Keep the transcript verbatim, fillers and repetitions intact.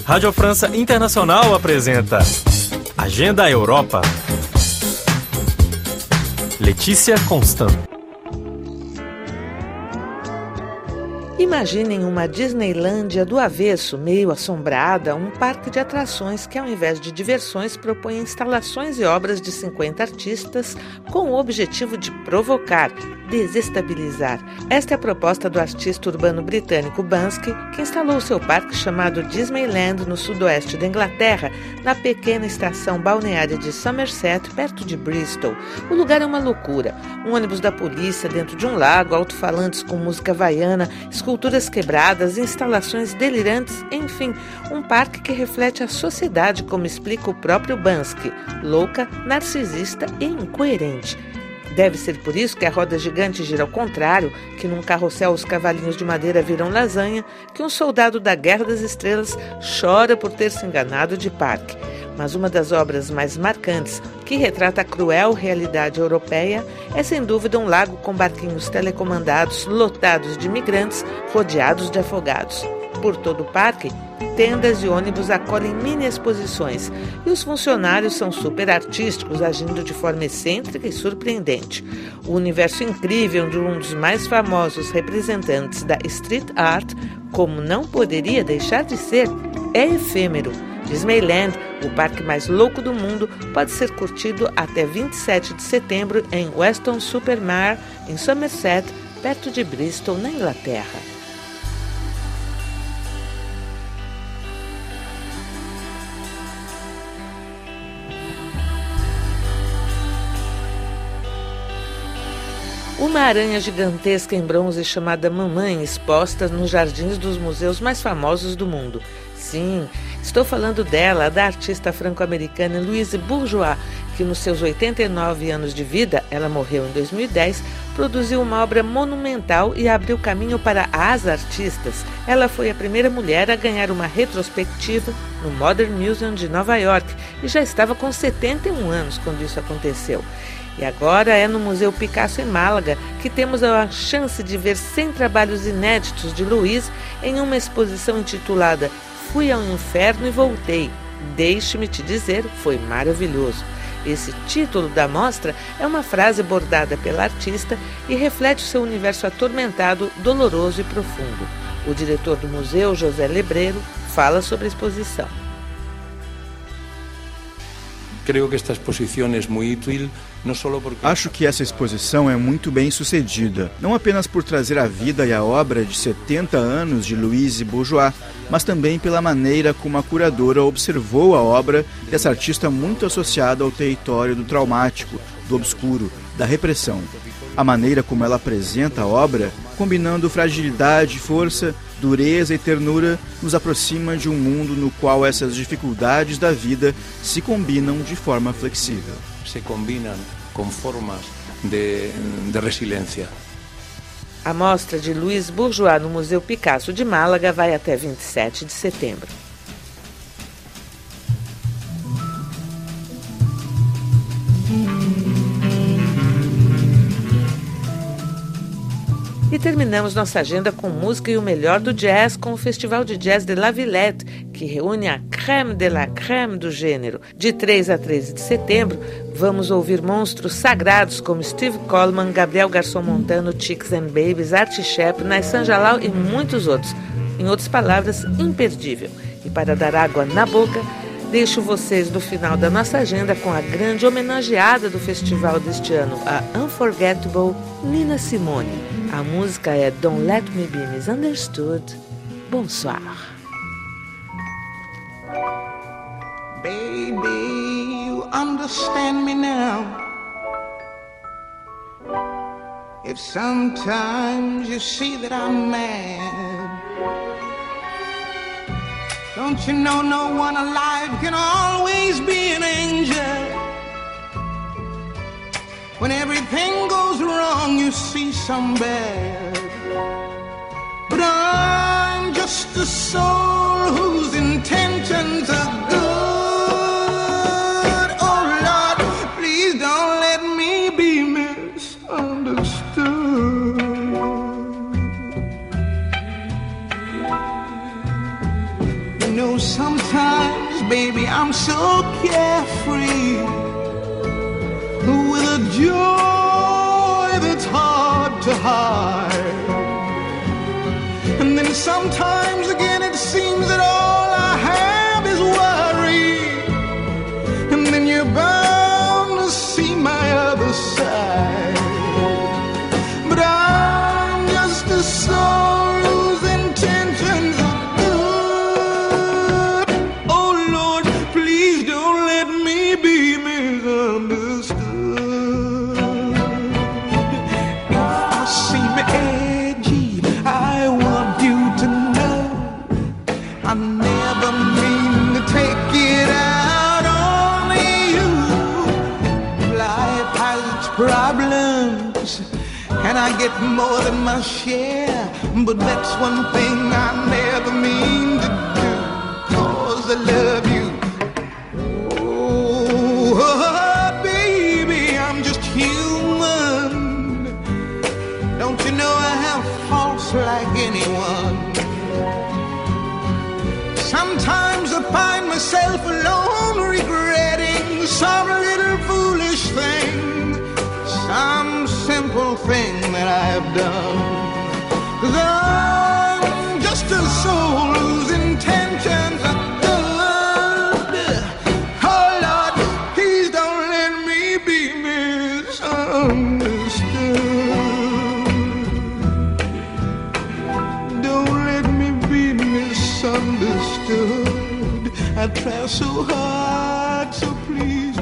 Rádio França Internacional apresenta Agenda Europa. Letícia Constant. Imaginem uma Disneylândia do avesso, meio assombrada, um parque de atrações que, ao invés de diversões, propõe instalações e obras de cinquenta artistas com o objetivo de provocar, desestabilizar. Esta é a proposta do artista urbano britânico Banksy, que instalou seu parque chamado Disneyland no sudoeste da Inglaterra, na pequena estação balneária de Somerset, perto de Bristol. O lugar é uma loucura. Um ônibus da polícia dentro de um lago, alto-falantes com música havaiana, esculturas quebradas, instalações delirantes, enfim, um parque que reflete a sociedade, como explica o próprio Banksy, louca, narcisista e incoerente. Deve ser por isso que a roda gigante gira ao contrário, que num carrossel os cavalinhos de madeira viram lasanha, que um soldado da Guerra das Estrelas chora por ter se enganado de parque. Mas uma das obras mais marcantes, que retrata a cruel realidade europeia, é sem dúvida um lago com barquinhos telecomandados, lotados de imigrantes, rodeados de afogados. Por todo o parque, tendas e ônibus acolhem mini-exposições e os funcionários são super artísticos, agindo de forma excêntrica e surpreendente. O universo incrível de um dos mais famosos representantes da street art, como não poderia deixar de ser, é efêmero. Disneyland, o parque mais louco do mundo, pode ser curtido até vinte e sete de setembro em Weston-super-Mare, em Somerset, perto de Bristol, na Inglaterra. Uma aranha gigantesca em bronze chamada Mamãe, exposta nos jardins dos museus mais famosos do mundo. Sim, estou falando dela, da artista franco-americana Louise Bourgeois, que nos seus oitenta e nove anos de vida, ela morreu em dois mil e dez, produziu uma obra monumental e abriu caminho para as artistas. Ela foi a primeira mulher a ganhar uma retrospectiva no Modern Museum de Nova York e já estava com setenta e um anos quando isso aconteceu. E agora é no Museu Picasso em Málaga que temos a chance de ver cem trabalhos inéditos de Louise em uma exposição intitulada Fui ao Inferno e Voltei. Deixe-me te dizer, foi maravilhoso. Esse título da mostra é uma frase bordada pela artista e reflete o seu universo atormentado, doloroso e profundo. O diretor do museu, José Lebreiro, fala sobre a exposição. Creio que esta exposição é muito útil, não só porque... Acho que essa exposição é muito bem sucedida, não apenas por trazer a vida e a obra de setenta anos de Louise Bourgeois, mas também pela maneira como a curadora observou a obra dessa artista muito associada ao território do traumático, do obscuro, da repressão. A maneira como ela apresenta a obra, combinando fragilidade, força, dureza e ternura, nos aproxima de um mundo no qual essas dificuldades da vida se combinam de forma flexível. Se combinam com formas de, de resiliência. A mostra de Louise Bourgeois no Museu Picasso de Málaga vai até vinte e sete de setembro. E terminamos nossa agenda com música e o melhor do jazz com o Festival de Jazz de La Villette, que reúne a crème de la crème do gênero. De três a treze de setembro, vamos ouvir monstros sagrados como Steve Coleman, Gabriel Garçom Montano, Chicks and Babies, Artie Shep, Naissan Jalal e muitos outros. Em outras palavras, imperdível. E para dar água na boca, deixo vocês no final da nossa agenda com a grande homenageada do festival deste ano, a Unforgettable Nina Simone. A música é Don't Let Me Be Misunderstood. Bonsoir. Baby, you understand me now. If sometimes you see that I'm mad, don't you know no one alive can always be an angel? When everything goes wrong, you see some bad. But I'm just a soul whose intentions are good. Oh Lord, please don't let me be misunderstood. know, sometimes, baby, I'm so carefree, with a joy that's hard to hide. And then sometimes again it seems that all I have is worry. And then you're bound to see my other side. But I'm just a soul whose intentions are good. Oh Lord, please don't let me be misunderstood. I seem edgy, I want you to know I never mean to take it out on you. Life has its problems, and I get more than my share, but that's one thing I never mean to do, 'cause I love you. Oh, baby, I'm just human. Don't you know I have faults like anyone? Sometimes I find myself alone regretting some little foolish thing, some simple thing that I've done. 'Cause I'm just a soul whose intentions are good. Oh Lord, please don't let me be misunderstood. Don't let me be misunderstood. I try so hard, so please